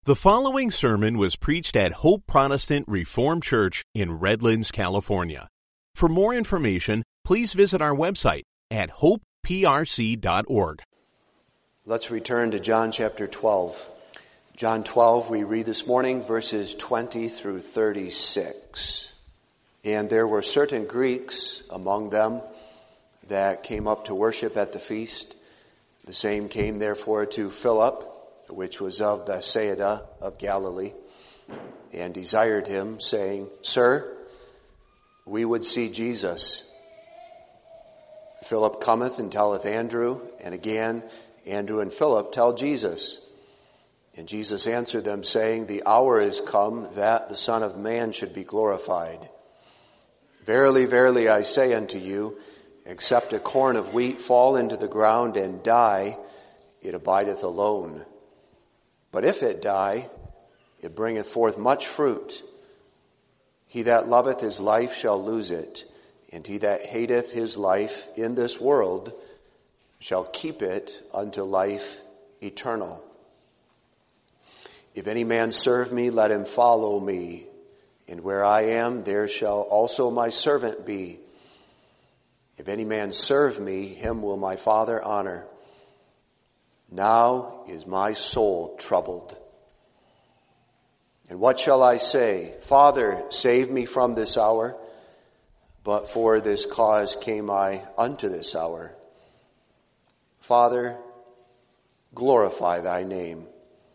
The following sermon was preached at Hope Protestant Reformed Church in Redlands, California. For more information, please visit our website at hopeprc.org. Let's return to John chapter 12. John 12, we read this morning verses 20 through 36. And there were certain Greeks among them that came up to worship at the feast. The same came therefore to Philip, which was of Bethsaida of Galilee, and desired him, saying, Sir, we would see Jesus. Philip cometh and telleth Andrew, and again Andrew and Philip tell Jesus. And Jesus answered them, saying, The hour is come that the Son of Man should be glorified. Verily, verily, I say unto you, except a corn of wheat fall into the ground and die, it abideth alone. But if it die, it bringeth forth much fruit. He that loveth his life shall lose it, and he that hateth his life in this world shall keep it unto life eternal. If any man serve me, let him follow me, and where I am, there shall also my servant be. If any man serve me, him will my Father honor. Now is my soul troubled. And what shall I say? Father, save me from this hour. But for this cause came I unto this hour. Father, glorify thy name.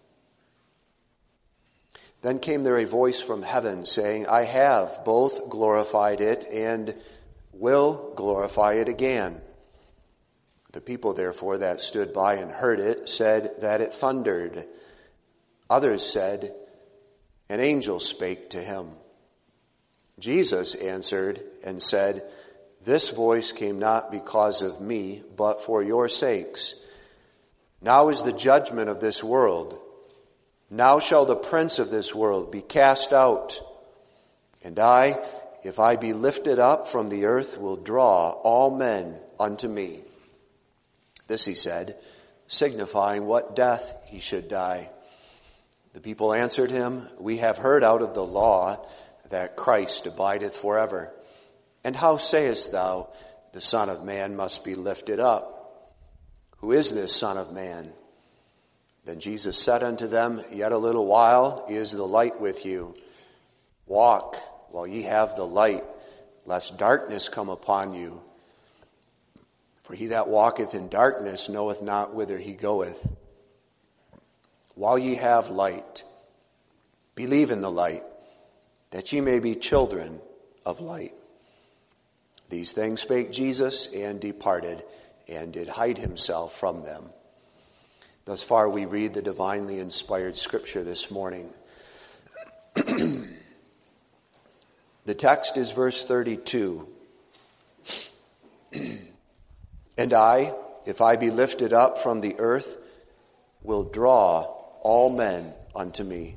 Then came there a voice from heaven, saying, I have both glorified it and will glorify it again. The people, therefore, that stood by and heard it said that it thundered. Others said, An angel spake to him. Jesus answered and said, This voice came not because of me, but for your sakes. Now is the judgment of this world. Now shall the prince of this world be cast out. And I, if I be lifted up from the earth, will draw all men unto me. This he said, signifying what death he should die. The people answered him, We have heard out of the law that Christ abideth forever. And how sayest thou, the Son of Man must be lifted up? Who is this Son of Man? Then Jesus said unto them, Yet a little while is the light with you. Walk while ye have the light, lest darkness come upon you. For he that walketh in darkness knoweth not whither he goeth. While ye have light, believe in the light, that ye may be children of light. These things spake Jesus, and departed, and did hide himself from them. Thus far we read the divinely inspired scripture this morning. The text is verse 32. And I, if I be lifted up from the earth, will draw all men unto me.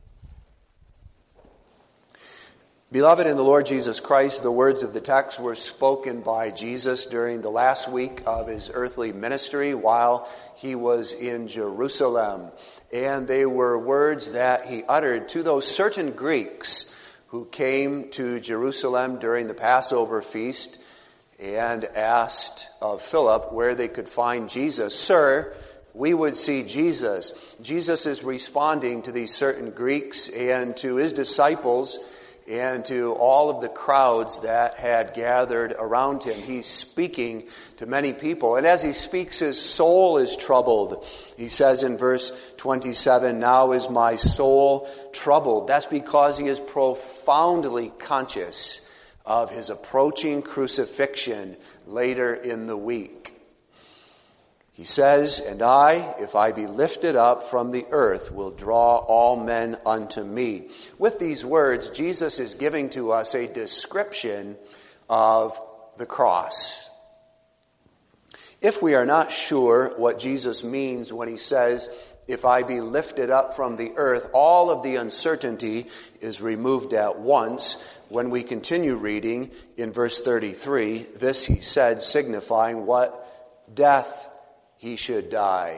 Beloved in the Lord Jesus Christ, the words of the text were spoken by Jesus during the last week of his earthly ministry while he was in Jerusalem. And they were words that he uttered to those certain Greeks who came to Jerusalem during the Passover feast and asked of Philip where they could find Jesus. Sir, we would see Jesus. Jesus is responding to these certain Greeks and to his disciples and to all of the crowds that had gathered around him. He's speaking to many people. And as he speaks, his soul is troubled. He says in verse 27, Now is my soul troubled. That's because he is profoundly conscious of his approaching crucifixion later in the week. He says, And I, if I be lifted up from the earth, will draw all men unto me. With these words, Jesus is giving to us a description of the cross. If we are not sure what Jesus means when he says, If I be lifted up from the earth, all of the uncertainty is removed at once. When we continue reading in verse 33, this he said, signifying what death he should die.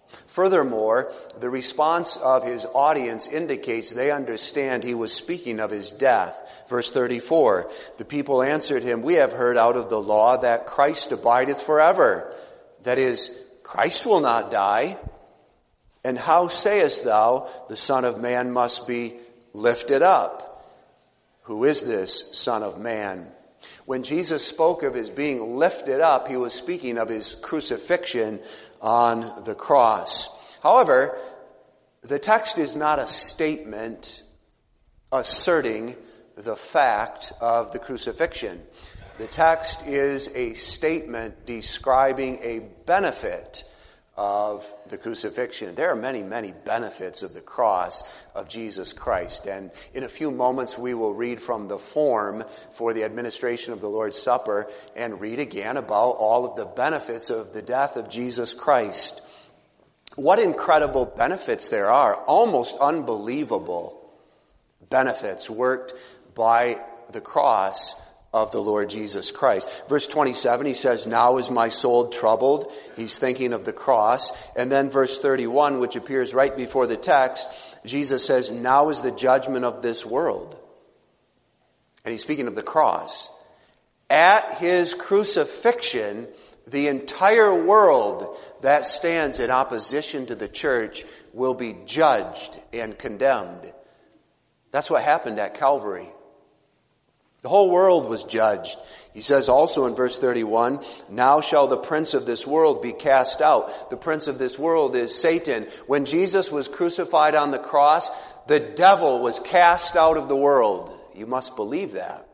Furthermore, the response of his audience indicates they understand he was speaking of his death. Verse 34, the people answered him, "We have heard out of the law that Christ abideth forever." That is, Christ will not die. "And how sayest thou, the Son of Man must be lifted up?" Who is this Son of Man? When Jesus spoke of his being lifted up, he was speaking of his crucifixion on the cross. However, the text is not a statement asserting the fact of the crucifixion. The text is a statement describing a benefit of the crucifixion. There are many, many benefits of the cross of Jesus Christ. And in a few moments we will read from the form for the administration of the Lord's Supper and read again about all of the benefits of the death of Jesus Christ. What incredible benefits there are, almost unbelievable benefits worked by the cross of the Lord Jesus Christ. Verse 27, he says, "Now is my soul troubled." He's thinking of the cross. And then verse 31, which appears right before the text, Jesus says, "Now is the judgment of this world." And he's speaking of the cross. At his crucifixion, the entire world that stands in opposition to the church will be judged and condemned. That's what happened at Calvary. The whole world was judged. He says also in verse 31, "Now shall the prince of this world be cast out." The prince of this world is Satan. When Jesus was crucified on the cross, the devil was cast out of the world. You must believe that.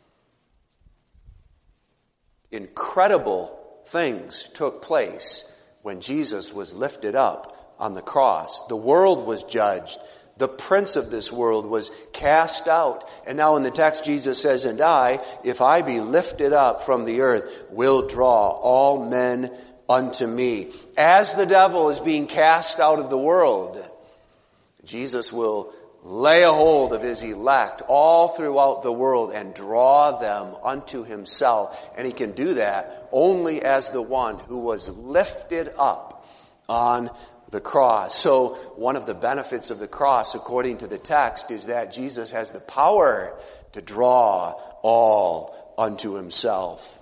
Incredible things took place when Jesus was lifted up on the cross. The world was judged. The prince of this world was cast out. And now in the text Jesus says, "And I, if I be lifted up from the earth, will draw all men unto me." As the devil is being cast out of the world, Jesus will lay a hold of his elect all throughout the world and draw them unto himself. And he can do that only as the one who was lifted up on the cross. So one of the benefits of the cross, according to the text, is that Jesus has the power to draw all unto himself.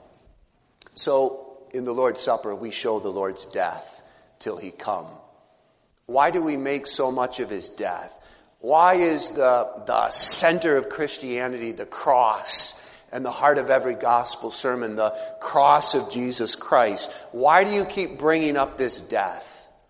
So in the Lord's Supper, we show the Lord's death till he come. Why do we make so much of his death? Why is the center of Christianity the cross and the heart of every gospel sermon, the cross of Jesus Christ? Why do you keep bringing up this death?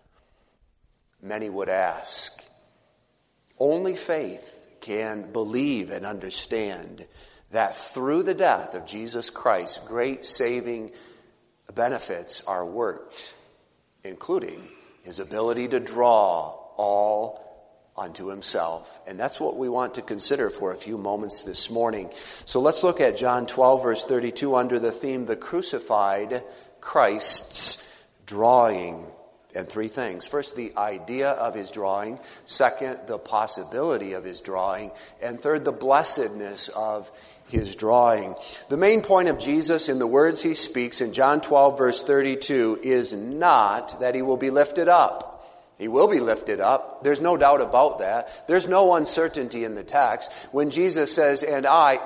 Many would ask. Only faith can believe and understand that through the death of Jesus Christ, great saving benefits are worked, including his ability to draw all unto himself. And that's what we want to consider for a few moments this morning. So let's look at John 12, verse 32, under the theme, the crucified Christ's drawing. And three things. First, the idea of his drawing. Second, the possibility of his drawing. And third, the blessedness of his drawing. The main point of Jesus in the words he speaks in John 12, verse 32 is not that he will be lifted up. He will be lifted up. There's no doubt about that. There's no uncertainty in the text. When Jesus says, "And I,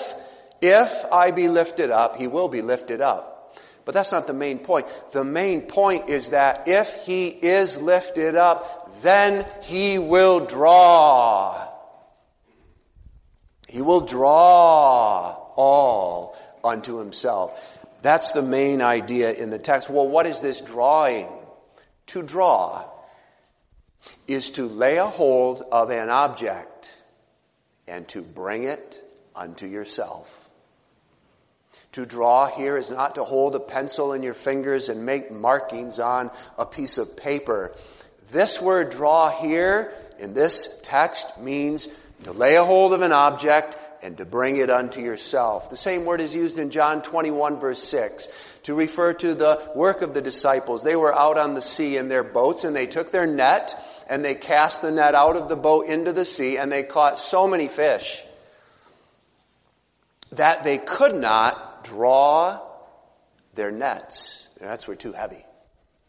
if I be lifted up," he will be lifted up. But that's not the main point. The main point is that if he is lifted up, then he will draw. He will draw all unto himself. That's the main idea in the text. Well, what is this drawing? To draw is to lay a hold of an object and to bring it unto yourself. To draw here is not to hold a pencil in your fingers and make markings on a piece of paper. This word draw here in this text means to lay a hold of an object and to bring it unto yourself. The same word is used in John 21, verse 6, to refer to the work of the disciples. They were out on the sea in their boats, and they took their net and they cast the net out of the boat into the sea, and they caught so many fish that they could not draw their nets. Their nets were too heavy.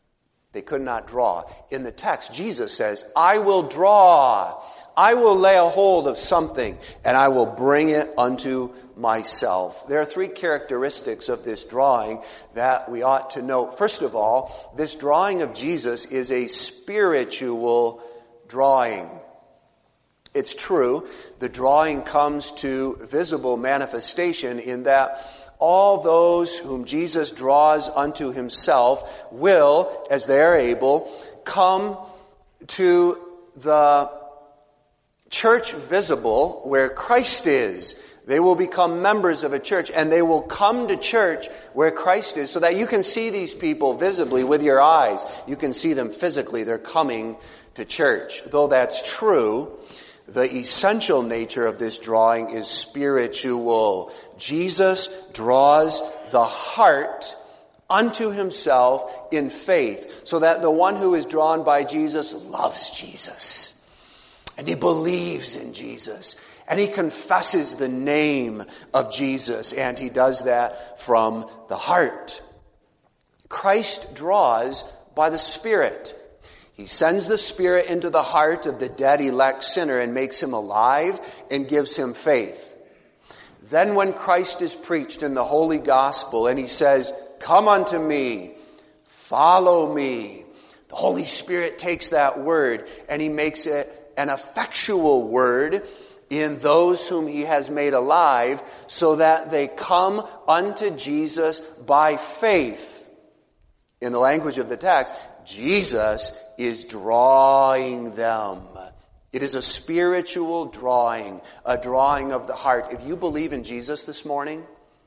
They could not draw. In the text, Jesus says, I will draw. I will lay a hold of something, and I will bring it unto myself. There are three characteristics of this drawing that we ought to note. First of all, this drawing of Jesus is a spiritual drawing. It's true, the drawing comes to visible manifestation in that all those whom Jesus draws unto himself will, as they are able, come to the church visible where Christ is. They will become members of a church, and they will come to church where Christ is, so that you can see these people visibly with your eyes. You can see them physically. They're coming to church. Though that's true, the essential nature of this drawing is spiritual. Jesus draws the heart unto himself in faith, so that the one who is drawn by Jesus loves Jesus. And he believes in Jesus. And he confesses the name of Jesus. And he does that from the heart. Christ draws by the Spirit. He sends the Spirit into the heart of the dead elect sinner and makes him alive and gives him faith. Then when Christ is preached in the Holy Gospel and he says, come unto me, follow me, the Holy Spirit takes that word and he makes it an effectual word in those whom he has made alive, so that they come unto Jesus by faith. In the language of the text, Jesus is drawing them. It is a spiritual drawing, a drawing of the heart. If you believe in Jesus this morning,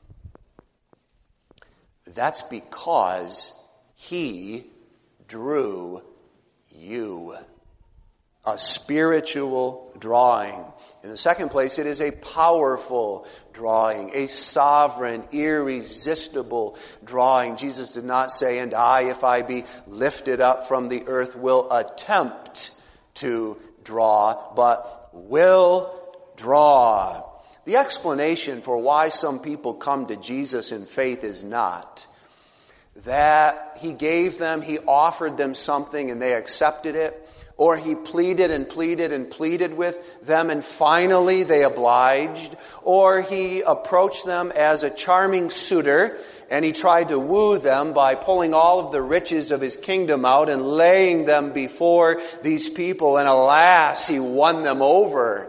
that's because he drew you. A spiritual drawing. In the second place, it is a powerful drawing, a sovereign, irresistible drawing. Jesus did not say, and I, if I be lifted up from the earth, will attempt to draw, but will draw. The explanation for why some people come to Jesus in faith is not that he gave them, he offered them something and they accepted it, or he pleaded and pleaded and pleaded with them and finally they obliged, or he approached them as a charming suitor and he tried to woo them by pulling all of the riches of his kingdom out and laying them before these people, and alas, he won them over.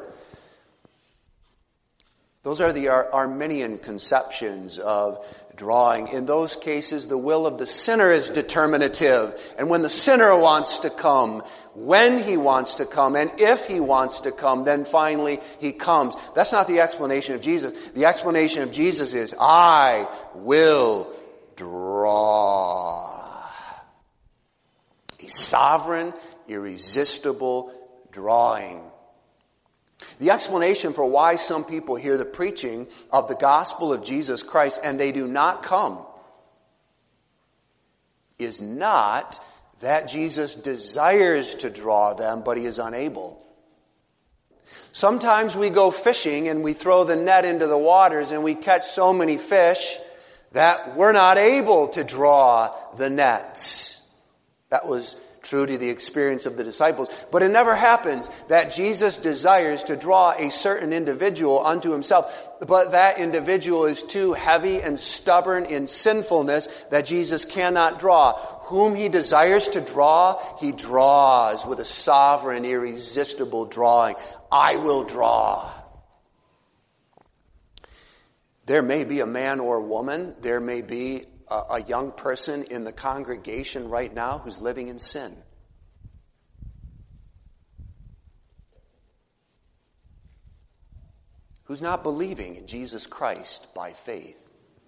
Those are the Arminian conceptions of drawing. In those cases, the will of the sinner is determinative. And when the sinner wants to come, when he wants to come, and if he wants to come, then finally he comes. That's not the explanation of Jesus. The explanation of Jesus is, I will draw. A sovereign, irresistible drawing. The explanation for why some people hear the preaching of the gospel of Jesus Christ and they do not come is not that Jesus desires to draw them, but he is unable. Sometimes we go fishing and we throw the net into the waters and we catch so many fish that we're not able to draw the nets. That was true to the experience of the disciples. But it never happens that Jesus desires to draw a certain individual unto himself, but that individual is too heavy and stubborn in sinfulness that Jesus cannot draw. Whom he desires to draw, he draws with a sovereign, irresistible drawing. I will draw. There may be a man or woman, there may be a young person in the congregation right now who's living in sin. Who's not believing in Jesus Christ by faith.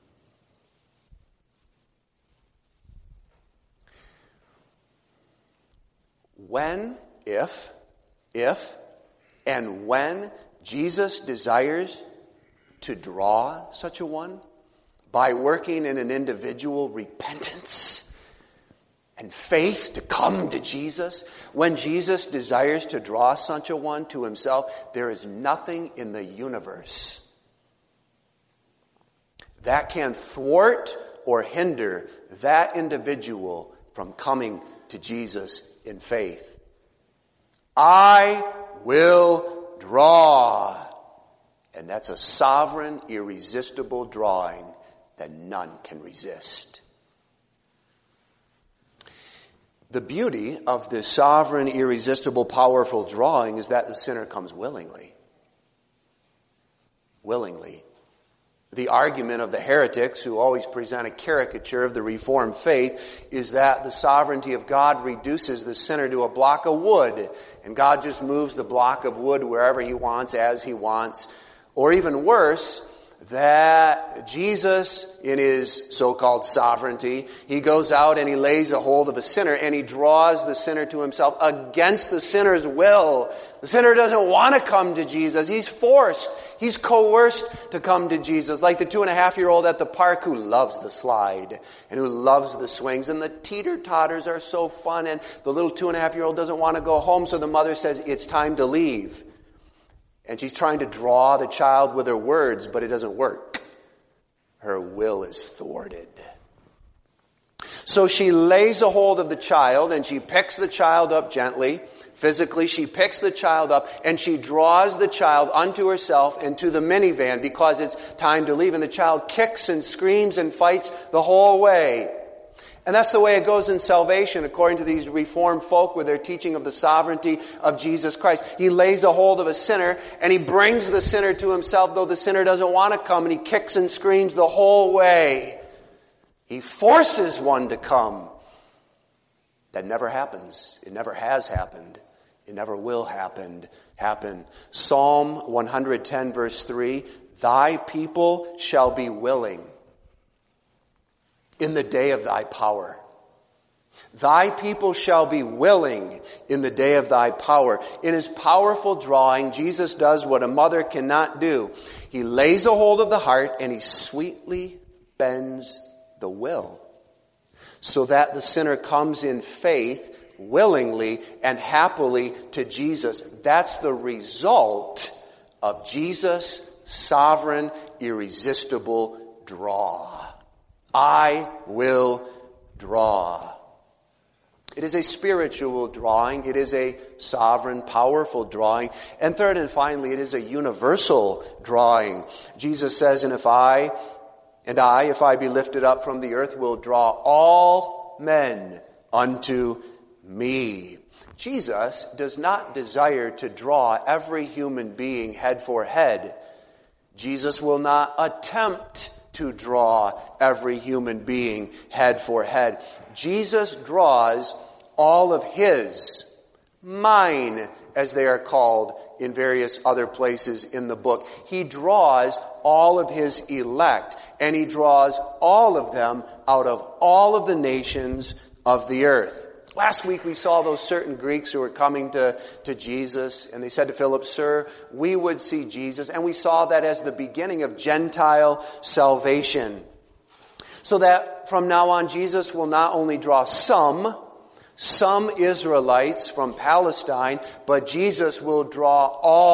When, if, and when Jesus desires to draw such a one, by working in an individual repentance and faith to come to Jesus, when Jesus desires to draw such a one to himself, there is nothing in the universe that can thwart or hinder that individual from coming to Jesus in faith. I will draw. And that's a sovereign, irresistible drawing that none can resist. The beauty of this sovereign, irresistible, powerful drawing is that the sinner comes willingly. Willingly. The argument of the heretics, who always present a caricature of the Reformed faith, is that the sovereignty of God reduces the sinner to a block of wood, and God just moves the block of wood wherever He wants, as He wants. Or even worse, that Jesus, in His so-called sovereignty, He goes out and He lays a hold of a sinner and He draws the sinner to Himself against the sinner's will. The sinner doesn't want to come to Jesus. He's forced. He's coerced to come to Jesus, like the 2.5-year-old at the park who loves the slide and who loves the swings. And the teeter-totters are so fun, and the little 2.5-year-old doesn't want to go home, so the mother says, it's time to leave. And she's trying to draw the child with her words, but it doesn't work. Her will is thwarted. So she lays a hold of the child, and she picks the child up gently. Physically, she picks the child up, and she draws the child unto herself and to the minivan because it's time to leave. And the child kicks and screams and fights the whole way. And that's the way it goes in salvation, according to these Reformed folk with their teaching of the sovereignty of Jesus Christ. He lays a hold of a sinner, and He brings the sinner to Himself, though the sinner doesn't want to come, and he kicks and screams the whole way. He forces one to come. That never happens. It never has happened. It never will happen. Psalm 110, verse 3, Thy people shall be willing in the day of Thy power. Thy people shall be willing in the day of Thy power. In His powerful drawing, Jesus does what a mother cannot do. He lays a hold of the heart and He sweetly bends the will, so that the sinner comes in faith, willingly and happily to Jesus. That's the result of Jesus' sovereign, irresistible draw. I will draw. It is a spiritual drawing. It is a sovereign, powerful drawing. And third and finally, it is a universal drawing. Jesus says, and if I, if I be lifted up from the earth, will draw all men unto me. Jesus does not desire to draw every human being head for head. Jesus will not attempt to draw every human being head for head. Jesus draws all of His, mine, as they are called in various other places in the book. He draws all of His elect, and He draws all of them out of all of the nations of the earth. Last week we saw those certain Greeks who were coming to Jesus, and they said to Philip, Sir, we would see Jesus. And we saw that as the beginning of Gentile salvation. So that from now on, Jesus will not only draw some Israelites from Palestine, but Jesus will draw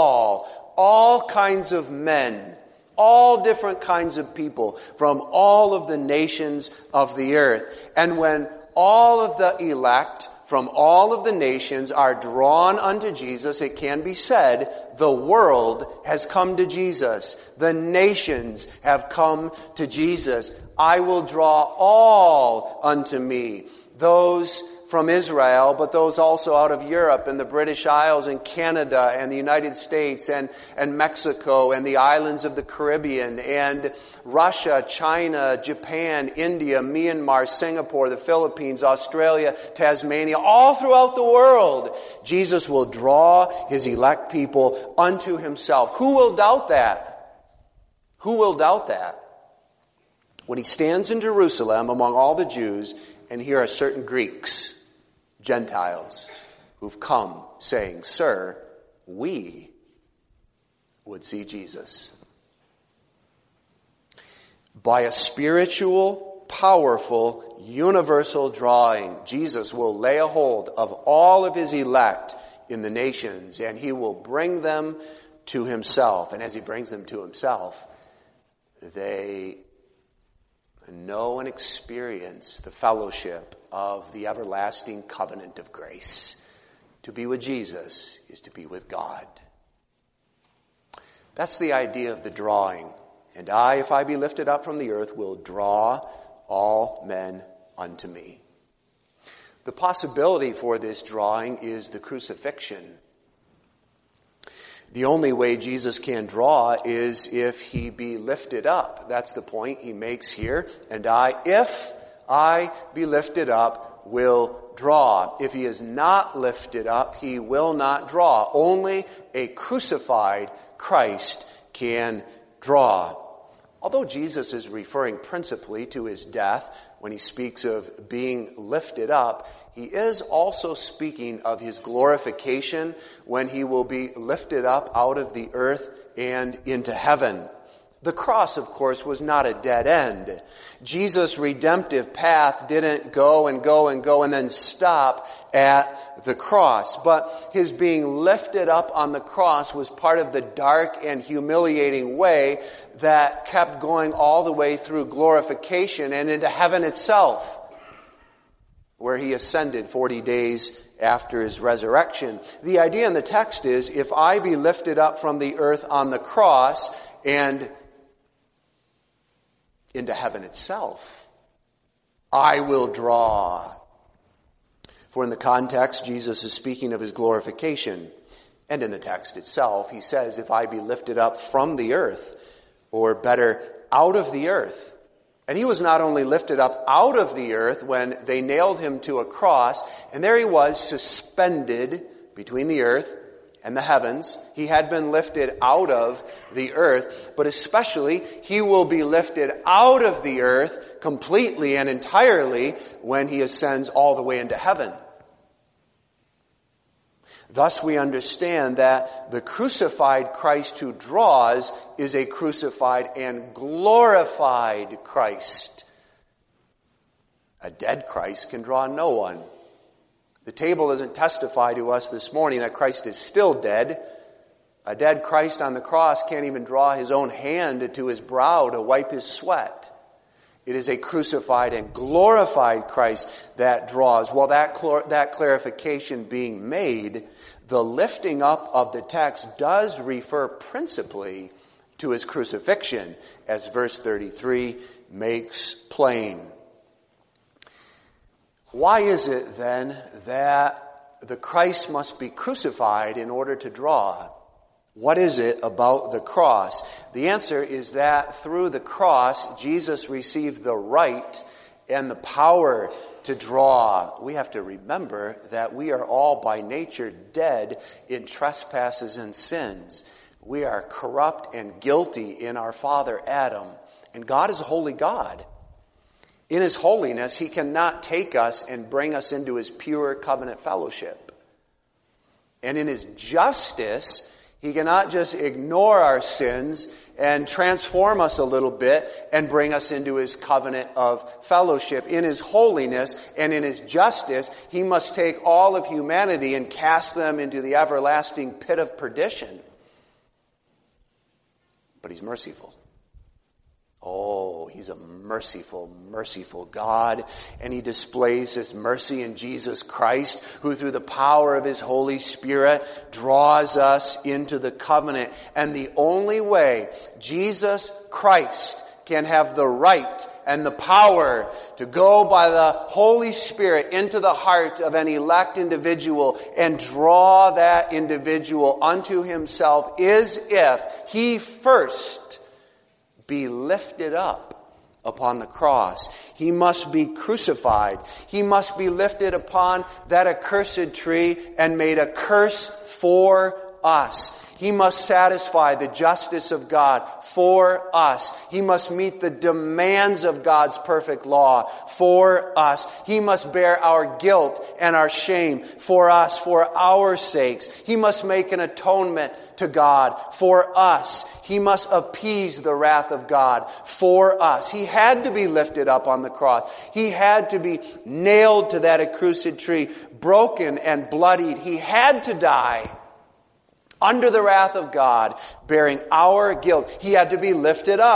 all kinds of men, all different kinds of people from all of the nations of the earth. And when all of the elect from all of the nations are drawn unto Jesus, it can be said, the world has come to Jesus. The nations have come to Jesus. I will draw all unto me. Those from Israel, but those also out of Europe and the British Isles and Canada and the United States and Mexico and the islands of the Caribbean and Russia, China, Japan, India, Myanmar, Singapore, the Philippines, Australia, Tasmania, all throughout the world. Jesus will draw His elect people unto Himself. Who will doubt that? Who will doubt that? When He stands in Jerusalem among all the Jews, and here are certain Greeks, Gentiles, who've come saying, Sir, we would see Jesus. By a spiritual, powerful, universal drawing, Jesus will lay a hold of all of His elect in the nations, and He will bring them to Himself. And as He brings them to Himself, they know and experience the fellowship of the everlasting covenant of grace. To be with Jesus is to be with God. That's the idea of the drawing. And I, if I be lifted up from the earth, will draw all men unto me. The possibility for this drawing is the crucifixion. The only way Jesus can draw is if he be lifted up. That's the point he makes here. And I, if I be lifted up, will draw. If he is not lifted up, he will not draw. Only a crucified Christ can draw. Although Jesus is referring principally to his death when he speaks of being lifted up, he is also speaking of his glorification when he will be lifted up out of the earth and into heaven. The cross, of course, was not a dead end. Jesus' redemptive path didn't go and go and go and then stop at the cross. But his being lifted up on the cross was part of the dark and humiliating way that kept going all the way through glorification and into heaven itself, where he ascended 40 days after his resurrection. The idea in the text is, if I be lifted up from the earth on the cross and into heaven itself, I will draw. For in the context, Jesus is speaking of his glorification. And in the text itself, he says, if I be lifted up from the earth, or better, out of the earth. And he was not only lifted up out of the earth when they nailed him to a cross, and there he was suspended between the earth and the heavens. He had been lifted out of the earth, but especially he will be lifted out of the earth completely and entirely when he ascends all the way into heaven. Thus we understand that the crucified Christ who draws is a crucified and glorified Christ. A dead Christ can draw no one. The table doesn't testify to us this morning that Christ is still dead. A dead Christ on the cross can't even draw his own hand to his brow to wipe his sweat. It is a crucified and glorified Christ that draws. Well, that clarification being made, the lifting up of the text does refer principally to his crucifixion, as verse 33 makes plain. Why is it then that the Christ must be crucified in order to draw? What is it about the cross? The answer is that through the cross, Jesus received the right and the power to draw. We have to remember that we are all by nature dead in trespasses and sins. We are corrupt and guilty in our father Adam. And God is a holy God. In his holiness, he cannot take us and bring us into his pure covenant fellowship. And in his justice, he cannot just ignore our sins and transform us a little bit and bring us into his covenant of fellowship. In his holiness and in his justice, he must take all of humanity and cast them into the everlasting pit of perdition. But he's merciful. Oh, he's a merciful, merciful God. And he displays his mercy in Jesus Christ, who through the power of his Holy Spirit draws us into the covenant. And the only way Jesus Christ can have the right and the power to go by the Holy Spirit into the heart of an elect individual and draw that individual unto himself is if he first be lifted up upon the cross. He must be crucified. He must be lifted upon that accursed tree and made a curse for us. He must satisfy the justice of God for us. He must meet the demands of God's perfect law for us. He must bear our guilt and our shame for us, for our sakes. He must make an atonement to God for us. He must appease the wrath of God for us. He had to be lifted up on the cross. He had to be nailed to that accursed tree, broken and bloodied. He had to die under the wrath of God, bearing our guilt. He had to be lifted up.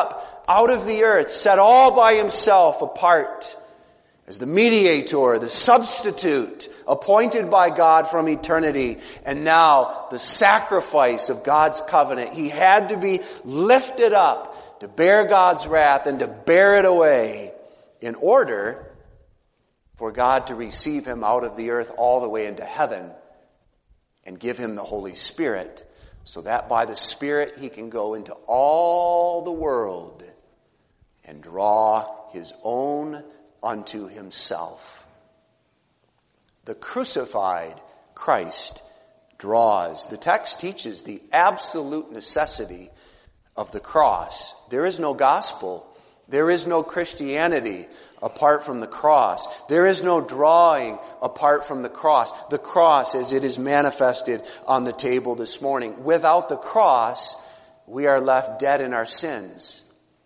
out of the earth, set all by himself apart as the mediator, the substitute appointed by God from eternity, and now the sacrifice of God's covenant. He had to be lifted up to bear God's wrath and to bear it away in order for God to receive him out of the earth all the way into heaven and give him the Holy Spirit, so that by the Spirit he can go into all the world and draw his own unto himself. The crucified Christ draws. The text teaches the absolute necessity of the cross. There is no gospel. There is no Christianity apart from the cross. There is no drawing apart from the cross. The cross as it is manifested on the table this morning. Without the cross, we are left dead in our sins.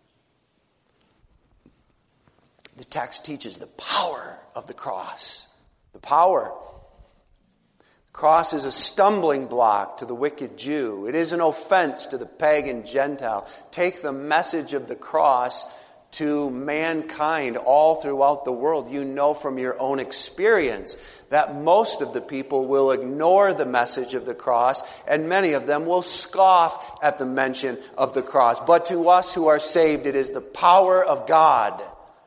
The text teaches the power of the cross. The power. The cross is a stumbling block to the wicked Jew. It is an offense to the pagan Gentile. Take the message of the cross to mankind all throughout the world. You know from your own experience that most of the people will ignore the message of the cross, and many of them will scoff at the mention of the cross. But to us who are saved, it is the power of God.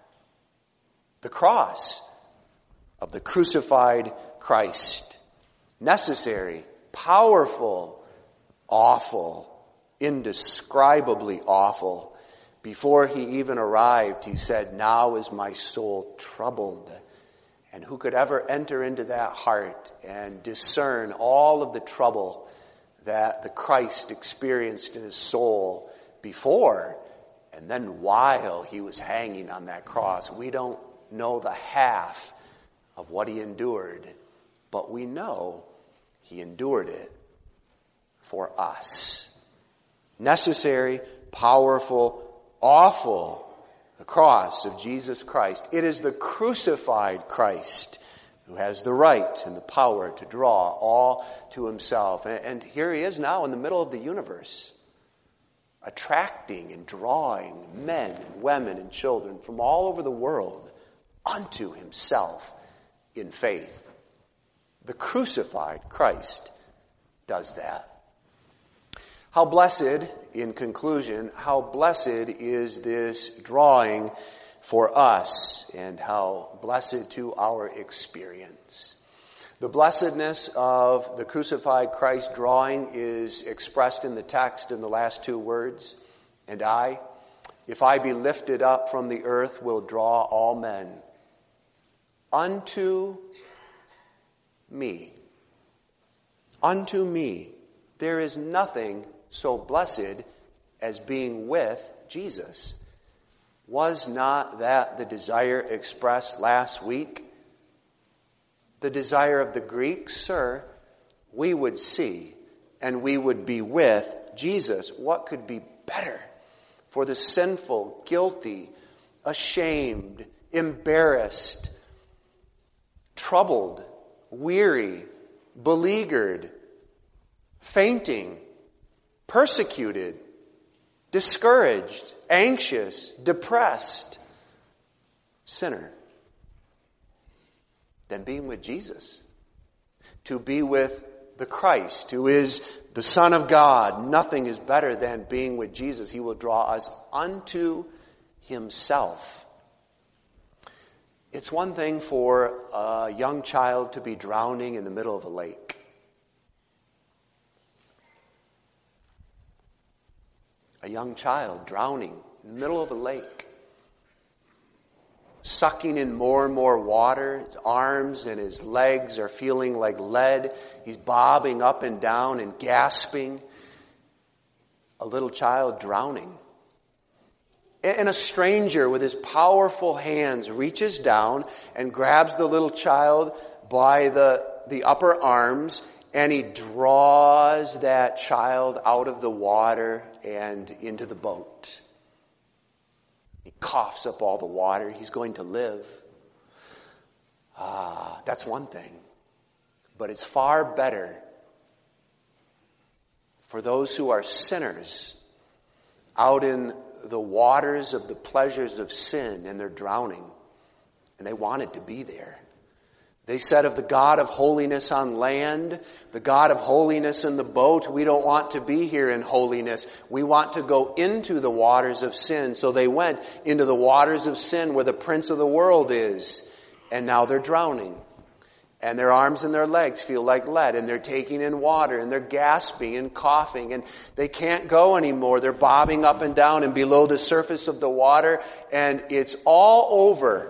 The cross of the crucified Christ. Necessary, powerful, awful, indescribably awful. Before he even arrived, he said, "Now is my soul troubled." And who could ever enter into that heart and discern all of the trouble that the Christ experienced in his soul before and then while he was hanging on that cross? We don't know the half of what he endured, but we know he endured it for us. Necessary, powerful, awful, the cross of Jesus Christ. It is the crucified Christ who has the right and the power to draw all to himself. And here he is now in the middle of the universe, attracting and drawing men and women and children from all over the world unto himself in faith. The crucified Christ does that. How blessed, in conclusion, how blessed is this drawing for us, and how blessed to our experience. The blessedness of the crucified Christ drawing is expressed in the text in the last two words. And I, if I be lifted up from the earth, will draw all men unto me. Unto me. There is nothing so blessed as being with Jesus. Was not that the desire expressed last week? The desire of the Greeks, sir, we would see and we would be with Jesus. What could be better for the sinful, guilty, ashamed, embarrassed, troubled, weary, beleaguered, fainting, persecuted, discouraged, anxious, depressed sinner than being with Jesus? To be with the Christ, who is the Son of God. Nothing is better than being with Jesus. He will draw us unto himself. It's one thing for a young child to be drowning in the middle of a lake. A young child drowning in the middle of a lake, sucking in more and more water. His arms and his legs are feeling like lead. He's bobbing up and down and gasping. A little child drowning. And a stranger with his powerful hands reaches down and grabs the little child by the upper arms, and he draws that child out of the water and into the boat. He coughs up all the water. He's going to live. That's one thing. But it's far better for those who are sinners out in the waters of the pleasures of sin, and they're drowning. And they wanted to be there. They said of the God of holiness on land, the God of holiness in the boat, we don't want to be here in holiness. We want to go into the waters of sin. So they went into the waters of sin where the prince of the world is. And now they're drowning. And their arms and their legs feel like lead. And they're taking in water. And they're gasping and coughing. And they can't go anymore. They're bobbing up and down and below the surface of the water. And it's all over.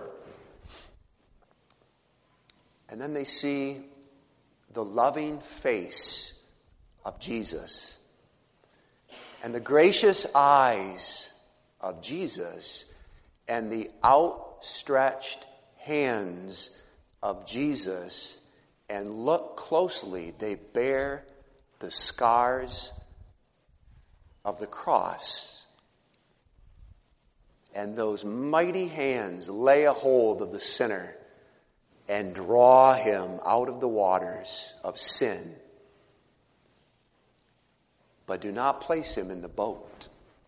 And then they see the loving face of Jesus and the gracious eyes of Jesus and the outstretched hands of Jesus. And look closely, they bear the scars of the cross. And those mighty hands lay a hold of the sinner and draw him out of the waters of sin. But do not place him in the boat.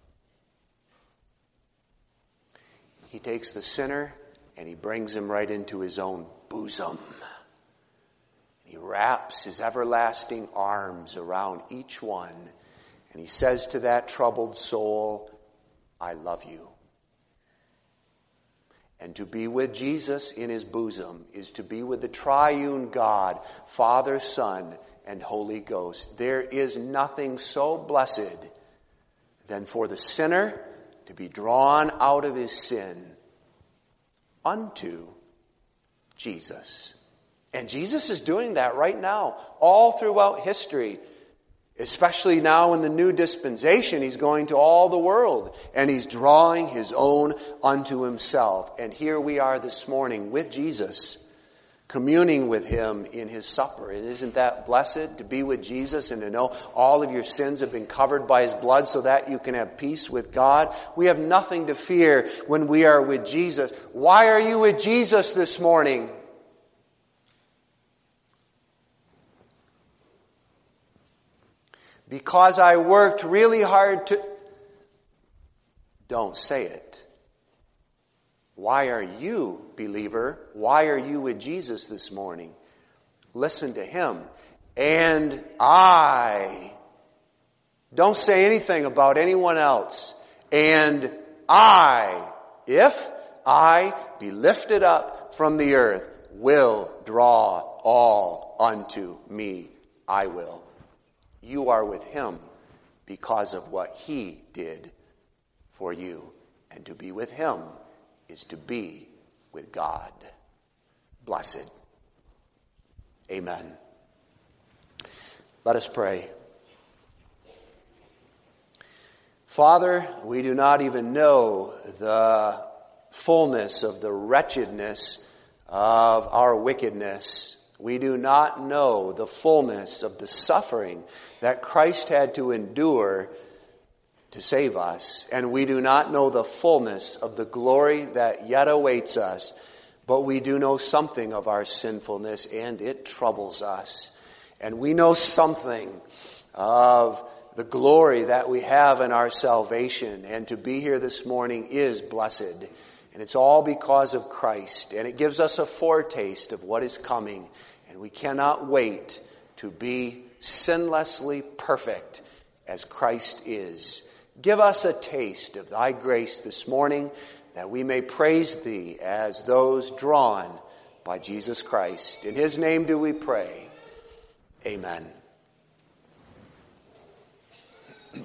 He takes the sinner and he brings him right into his own bosom. He wraps his everlasting arms around each one. And he says to that troubled soul, I love you. And to be with Jesus in his bosom is to be with the triune God, Father, Son, and Holy Ghost. There is nothing so blessed than for the sinner to be drawn out of his sin unto Jesus. And Jesus is doing that right now, all throughout history. Especially now in the new dispensation, he's going to all the world and he's drawing his own unto himself. And here we are this morning with Jesus, communing with him in his supper. And isn't that blessed to be with Jesus and to know all of your sins have been covered by his blood so that you can have peace with God? We have nothing to fear when we are with Jesus. Why are you with Jesus this morning? Because I worked really hard to... Don't say it. Why are you, believer, why are you with Jesus this morning? Listen to him. And I... Don't say anything about anyone else. And I, if I be lifted up from the earth, will draw all unto me. I will. You are with him because of what he did for you. And to be with him is to be with God. Blessed. Amen. Let us pray. Father, we do not even know the fullness of the wretchedness of our wickedness. We do not know the fullness of the suffering that Christ had to endure to save us. And we do not know the fullness of the glory that yet awaits us. But we do know something of our sinfulness, and it troubles us. And we know something of the glory that we have in our salvation. And to be here this morning is blessed. And it's all because of Christ. And it gives us a foretaste of what is coming. And we cannot wait to be sinlessly perfect as Christ is. Give us a taste of thy grace this morning, that we may praise thee as those drawn by Jesus Christ. In his name do we pray. Amen.